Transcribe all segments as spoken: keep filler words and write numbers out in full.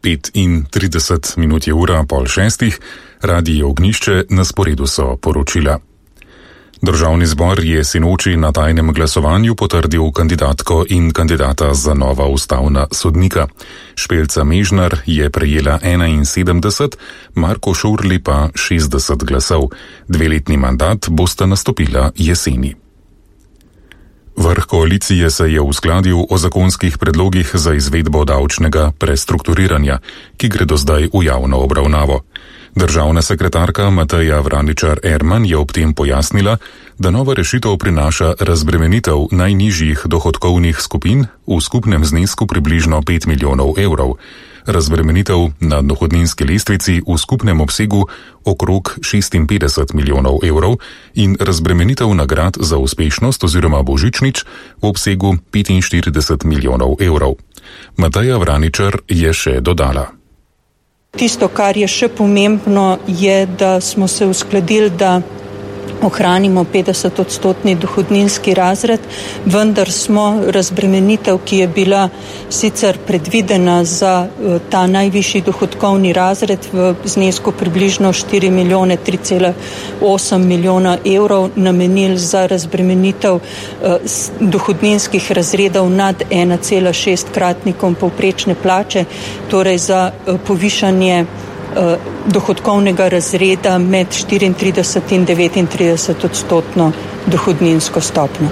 pet in trideset minut je ura pol šestih, Radio Ognjišče, na sporedu so poročila. Državni zbor je sinoči na tajnem glasovanju potrdil kandidatko in kandidata za nova ustavna sodnika. Špelca Mežnar je prejela enainsedemdeset, Marko Šorli pa šestdeset glasov. Dveletni mandat bosta nastopila jeseni. Vrh koalicije se je uskladil o zakonskih predlogih za izvedbo davčnega prestrukturiranja, ki gredo zdaj v javno obravnavo. Državna sekretarka Mateja Vraničar Erman je ob tem pojasnila, da nova rešitev prinaša razbremenitev najnižjih dohodkovnih skupin v skupnem znesku približno pet milijonov evrov, razbremenitev na dohodninski lestvici v skupnem obsegu okrog šestinpetdeset milijonov evrov in razbremenitev nagrad za uspešnost oziroma božičnič v obsegu petinštirideset milijonov evrov. Mateja Vraničar je še dodala. Tisto, kar je še pomembno, je, da smo se uskladili, da ohranimo petdeset odstotni dohodninski razred, vendar smo razbremenitev, ki je bila sicer predvidena za ta najvišji dohodkovni razred v znesku približno štiri milijone, tri cela osem milijona evrov, namenili za razbremenitev dohodninskih razredov nad ena cela šest kratnikom povprečne plače, torej za povišanje dohodkovnega razreda med štiriintrideset in devetintrideset odstotno dohodninsko stopnjo.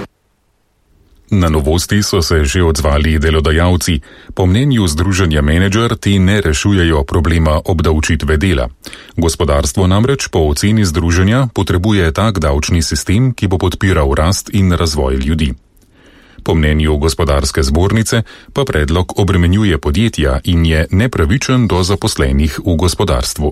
Na novosti so se že odzvali delodajalci. Po mnenju združenja Menedžer ti ne rešujejo problema obdavčitve dela. Gospodarstvo namreč po oceni združenja potrebuje tak davčni sistem, ki bo podpiral rast in razvoj ljudi. Po mnenju gospodarske zbornice pa predlog obremenjuje podjetja in je nepravičen do zaposlenih v gospodarstvu.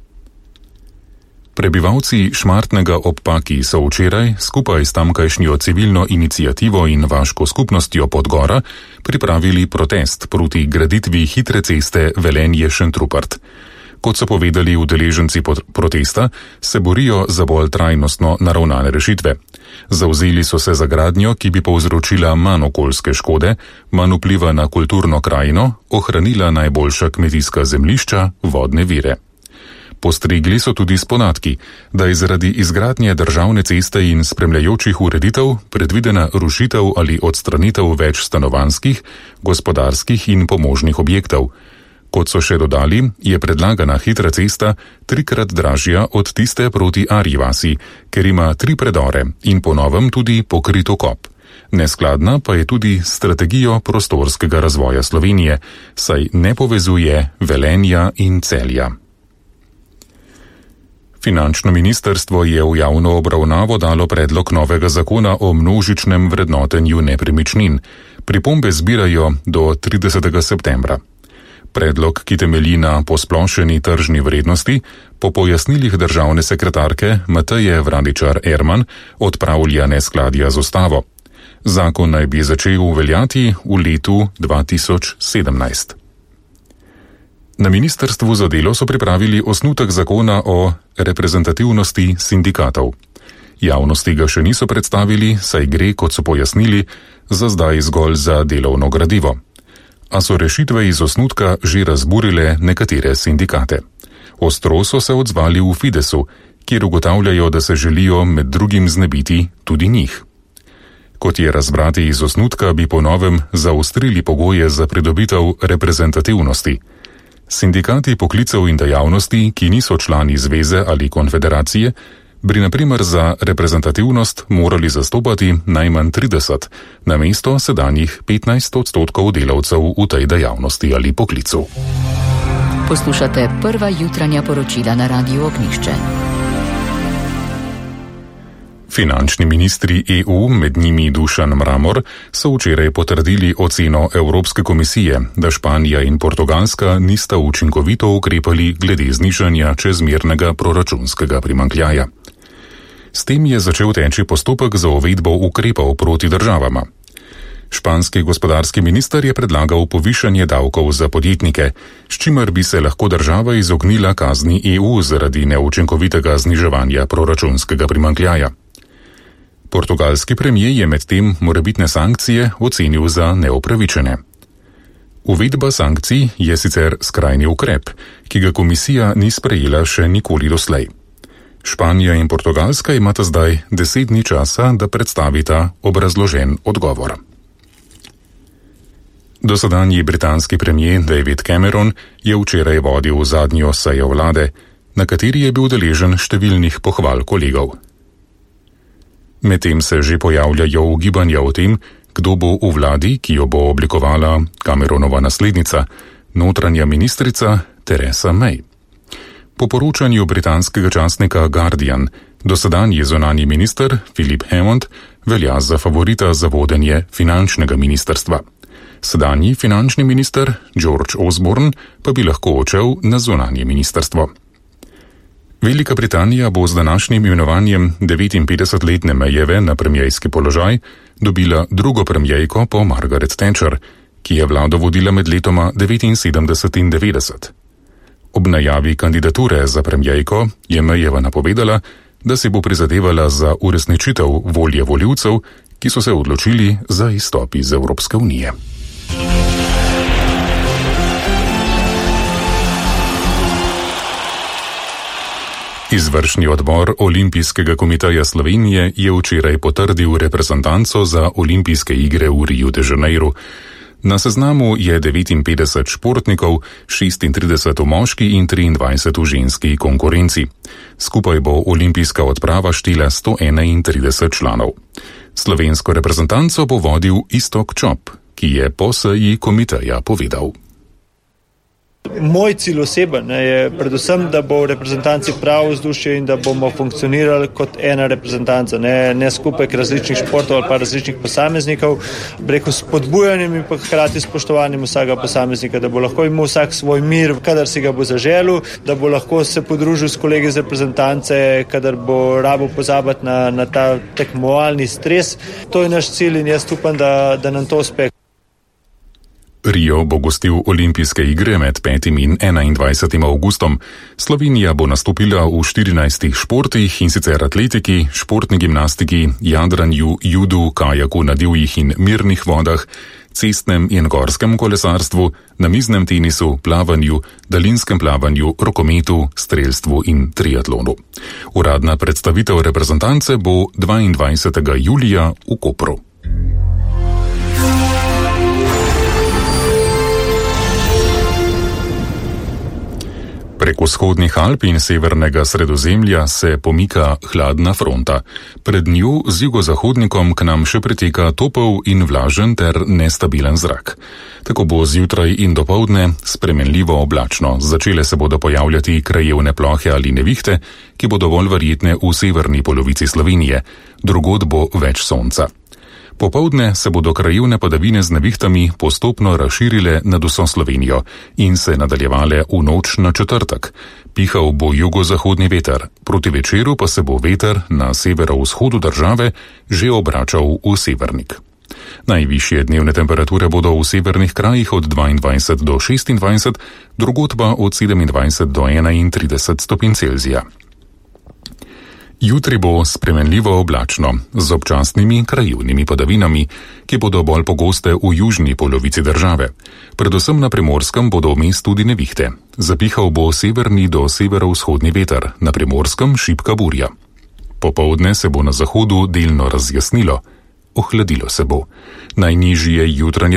Prebivalci Šmartnega ob Paki so včeraj skupaj s tamkajšnjo civilno iniciativo in vaško skupnostjo Podgora pripravili protest proti graditvi hitre ceste Velenje-Šentrupert. Kot so povedali udeleženci protesta, se borijo za bolj trajnostno naravnane rešitve. Zavzeli so se za gradnjo, ki bi povzročila manj okoljske škode, manj vpliva na kulturno krajino, ohranila najboljša kmetijska zemljišča, vodne vire. Postrigli so tudi s podatki, da je zaradi izgradnje državne ceste in spremljajočih ureditev predvidena rušitev ali odstranitev več stanovanjskih, gospodarskih in pomožnih objektov. Kot so še dodali, je predlagana hitra cesta trikrat dražja od tiste proti Arji vasi, ker ima tri predore in po novem tudi pokrit okop. Neskladna pa je tudi s strategijo prostorskega razvoja Slovenije, saj ne povezuje Velenja in Celja. Finančno ministrstvo je v javno obravnavo dalo predlog novega zakona o množičnem vrednotenju nepremičnin. Pripombe zbirajo do tridesetega septembra. Predlog, ki temelji na posplošeni tržni vrednosti, po pojasnilih državne sekretarke Mateje Vraničar Erman odpravlja neskladja z ustavo. Zakon naj bi začel veljati v letu dva tisoč sedemnajst. Na ministrstvu za delo so pripravili osnutek zakona o reprezentativnosti sindikatov. Javnosti ga še niso predstavili, saj gre, kot so pojasnili, za zdaj zgolj za delovno gradivo. A so rešitve iz osnutka že razburile nekatere sindikate. Ostro so se odzvali v Fidesu, kjer ugotavljajo, da se želijo med drugim znebiti tudi njih. Kot je razbrati iz osnutka, bi po novem zaostrili pogoje za pridobitev reprezentativnosti. Sindikati poklicev in dejavnosti, ki niso člani zveze ali konfederacije, bi na primer za reprezentativnost morali zastopati najmanj trideset, namesto sedanjih petnajst odstotkov delavcev v tej dejavnosti ali poklicu. Poslušate prva jutranja poročila na Radiu Ognjišče. Finančni ministri E U, med njimi Dušan Mramor, so včeraj potrdili oceno Evropske komisije, da Španija in Portugalska nista učinkovito ukrepali glede znižanja čezmernega proračunskega primanjkljaja. S tem je začel teči postopek za uvedbo ukrepov proti državama. Španski gospodarski minister je predlagal povišanje davkov za podjetnike, s čimer bi se lahko država izognila kazni E U zaradi neučinkovitega zniževanja proračunskega primanjkljaja. Portugalski premijer je medtem morebitne sankcije ocenil za neupravičene. Uvedba sankcij je sicer skrajni ukrep, ki ga komisija ni sprejela še nikoli doslej. Španija in Portugalska imata zdaj deset dni časa, da predstavita obrazložen odgovor. Dosedanji britanski premier David Cameron je včeraj vodil zadnjo sejo vlade, na kateri je bil deležen številnih pohval kolegov. Medtem se že pojavljajo ugibanja o tem, kdo bo v vladi, ki jo bo oblikovala Cameronova naslednica, notranja ministrica Theresa May. Po poročanju britanskega časnika Guardian, dosedanji zunanji minister Philip Hammond velja za favorita za vodenje finančnega ministrstva. Sedanji finančni minister George Osborne pa bi lahko odšel na zunanje ministrstvo. Velika Britanija bo z današnjim imenovanjem devetinpetdesetletne Mayjeve na premierski položaj dobila drugo premierko po Margaret Thatcher, ki je vlado vodila med letoma devetinsedemdeset in devetdeset. Ob najavi kandidature za premierko je Mayjeva napovedala, da si bo prizadevala za uresničitev volje volivcev, ki so se odločili za izstop iz Evropske unije. Izvršni odbor Olimpijskega komiteja Slovenije je včeraj potrdil reprezentanco za olimpijske igre v Riu de Janeiro. Na seznamu je devetinpetdeset športnikov, šestintrideset v moški in triindvajset v ženski konkurenci. Skupaj bo olimpijska odprava štela sto enaintrideset članov. Slovensko reprezentanco bo vodil Iztok Čop, ki je po seji komiteja povedal. Moj cilj oseben je predvsem, da bo v reprezentanci pravo vzdušje in da bomo funkcionirali kot ena reprezentanca, ne, ne skupek različnih športov ali pa različnih posameznikov, preko spodbujanjem in pa hkrati spoštovanjem vsakega posameznika, da bo lahko imel vsak svoj mir, kadar si ga bo zaželil, da bo lahko se podružil s kolegi iz reprezentance, kadar bo rabo pozabiti na, na ta tekmovalni stres. To je naš cilj in jaz upam, da, da nam to uspe. Rio bo gostil olimpijske igre med petim in enaindvajsetim avgustom. Slovenija bo nastopila v štirinajstih športih, in sicer atletiki, športni gimnastiki, jadranju, judu, kajaku na divjih in mirnih vodah, cestnem in gorskem kolesarstvu, namiznem tenisu, plavanju, daljinskem plavanju, rokometu, strelstvu in triatlonu. Uradna predstavitev reprezentance bo dvaindvajsetega julija v Kopru. Preko vzhodnih Alp in severnega Sredozemlja se pomika hladna fronta. Pred njo z jugozahodnikom k nam še preteka topel in vlažen ter nestabilen zrak. Tako bo zjutraj in dopoldne spremenljivo oblačno. Začele se bodo pojavljati krajevne plohe ali nevihte, ki bodo bolj verjetne v severni polovici Slovenije. Drugod bo več sonca. Popoldne se bodo krajevne padavine z nevihtami postopno razširile nad vso Slovenijo in se nadaljevale v noč na četrtek. Pihal bo jugozahodni veter, proti večeru pa se bo veter na severovzhodu države že obračal v severnik. Najvišje dnevne temperature bodo v severnih krajih od dvaindvajset do šestindvajset, drugod pa od sedemindvajset do enaintrideset stopinj Celzija. Jutri bo spremenljivo oblačno, z občasnimi krajevnimi padavinami, ki bodo bolj pogoste v južni polovici države. Predvsem na Primorskem bodo vmes tudi nevihte. Zapihal bo severni do severovzhodni veter, na Primorskem šibka burja. Popoldne se bo na zahodu delno razjasnilo, ohladilo se bo. Najnižje jutranje